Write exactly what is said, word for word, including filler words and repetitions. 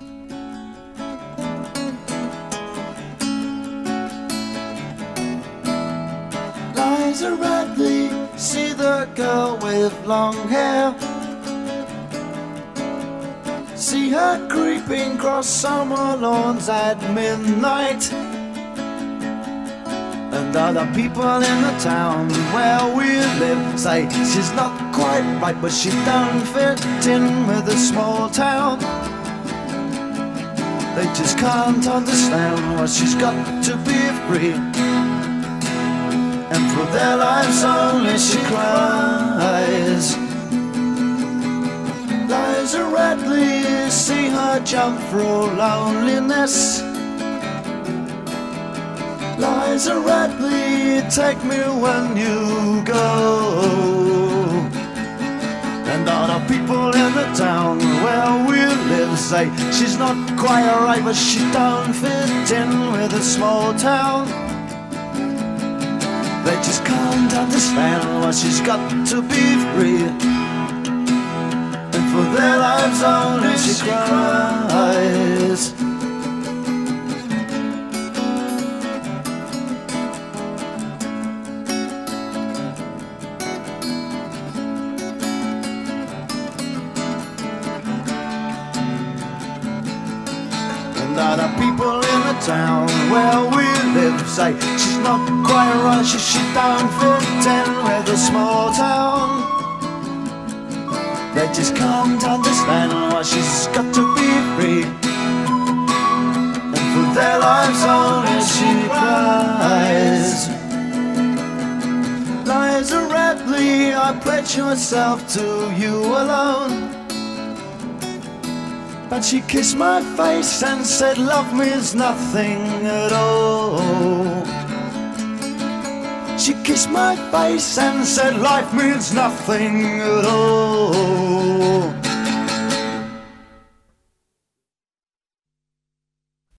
Liza Radley, see the girl with long hair. See her creeping across summer lawns at midnight. And other people in the town where we live say she's not quite right, but she don't fit in with a small town. They just can't understand why she's got to be free, and for their lives only she cries. Liza Radley, see her jump through loneliness. Liza Radley, take me when you go. And other people in the town where we live say she's not quite right, but she don't fit in with a small town. They just can't understand why she's got to be free, and for their lives only she cries. And other people in the town where we live say she's not quite right, she, she don't fit in with a small town. They just can't understand why she's got to be free, and for their lives only she cries. Liza Radley, I pledge myself to you alone. But she kissed my face and said love means nothing at all. She kissed my face and said life means nothing at all.